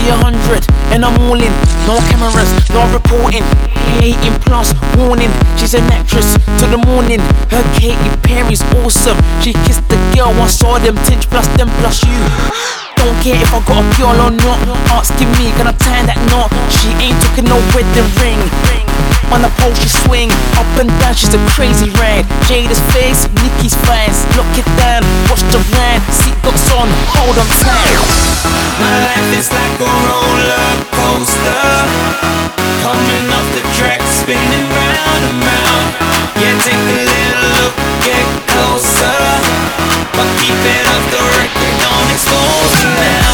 see 100 and I'm all in. No cameras, no reporting. 18 plus, warning. She's an actress till the morning. Her Katy Perry's awesome. She kissed the girl, I saw them. Tinge plus them plus you. Don't care if I got a girl or not. Asking me, can I tie that knot? She ain't talking no wedding ring. On the pole she swing, up and down, she's a crazy ride. Jada's face, Nicki's face. Lock it down, watch the ride. Seatbelts on, hold on tight. My life is like a roller coaster, coming off the track, spinning round and round. Yeah, take a little look, get closer, but keep it off the record, don't expose me now.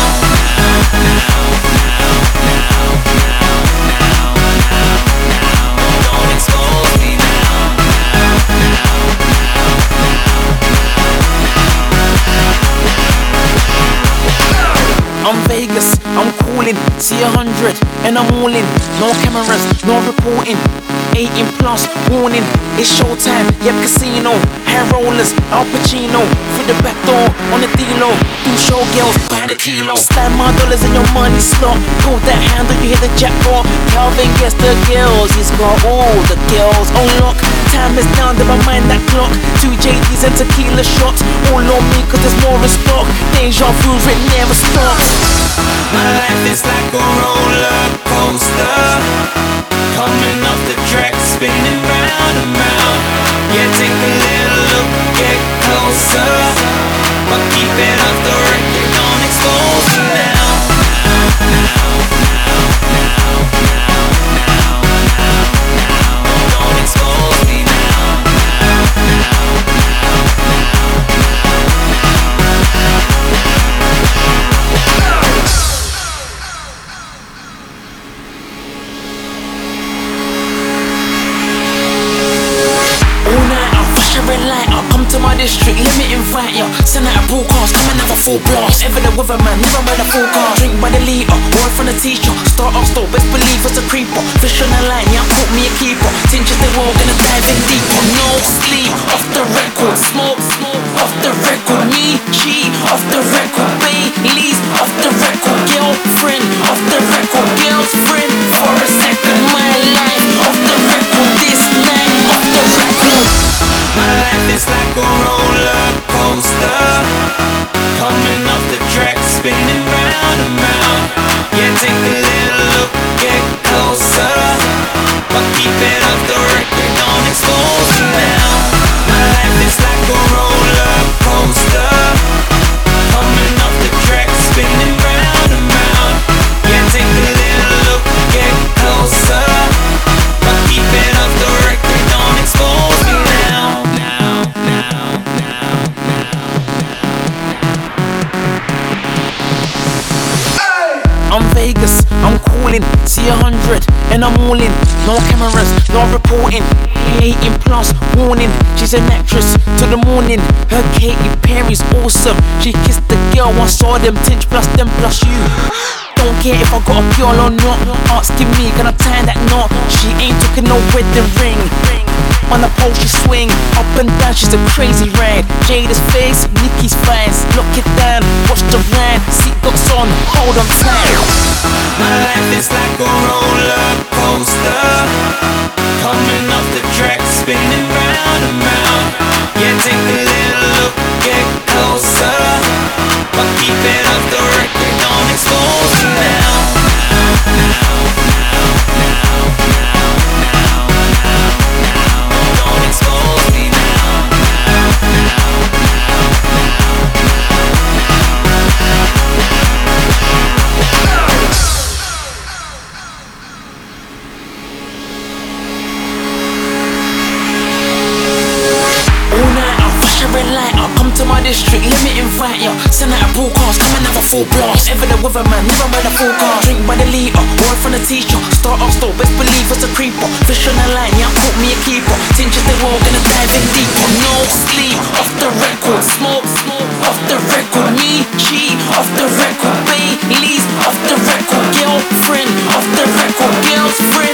I'm Vegas, I'm calling, see 100 and I'm all in. No cameras, no reporting. 18 plus, warning, it's showtime. Yep, casino, hair rollers, Al Pacino. Through the back door, on the D-Lo. Two showgirls, by the kilo. Stand my dollars in your money slot. Pull that handle, you hear the jackpot. Calvin gets the girls, he's got all the girls on lock. Time is down, never mind that clock. 2 JDs and tequila shots. All on me cause there's more in stock. Deja vu, it never stops. My life is like a roller coaster, coming off the track, spinning round and round. Yeah, take a little look, get closer, but keep it off the record, don't expose me now. Don't expose me now. I'll come to my district, let me invite ya. Send out a broadcast, come and have a full blast. Ever the weatherman, never read a full car. Drink by the liter, word from the teacher. Start off store, best believe it's a creeper. Fish on the line, yeah, put me a keeper. Tinge the world, gonna dive in deeper. No sleep, off the record. Smoke, off the record. Me, cheat, off the record. Baileys, off the record. Girlfriend, off the record. Girl's friend, for a second. My life, off the record. This night, off the record. My life is like a roller coaster, coming off the track, spinning round and round. Yeah, take a little look, get closer, but keep it off the record, don't expose me now. My life is like a roller coaster, coming off the track, spinning round and round. Yeah, take a little look, get closer, but keep it off the record, don't expose me now. I'm Vegas, I'm calling, see 100 and I'm all in. No cameras, no reporting. 18 plus, warning. She's an actress till the morning. Her Katy Perry's awesome. She kissed the girl, I saw them. Tinge plus them plus you. Don't care if I got a girl or not. Asking me, can I tie that knot? She ain't talking no wedding ring. On the pole she swing, up and down, she's a crazy ride. Jada's face, Nicki's face. Lock it down, watch the ride. Seatbelts on, hold on tight. My life is like a roller coaster, coming off the track, spinning round and round. Yeah, take a little look, get closer, but keep it off the record, don't expose me now. Don't expose me now. To my district, let me invite ya. Send out a broadcast, come and have a full blast. Ever the weatherman, never read a full car. Drink by the liter, word from the teacher. Start off store, best believe it's a creeper. Fish on the line, yeah, put me a keeper. Tinge the world, gonna dive in deeper. No sleep, off the record. Smoke, off the record. Me, cheat, off the record. Baileys, off the record. Girlfriend, off the record. Girl's friend.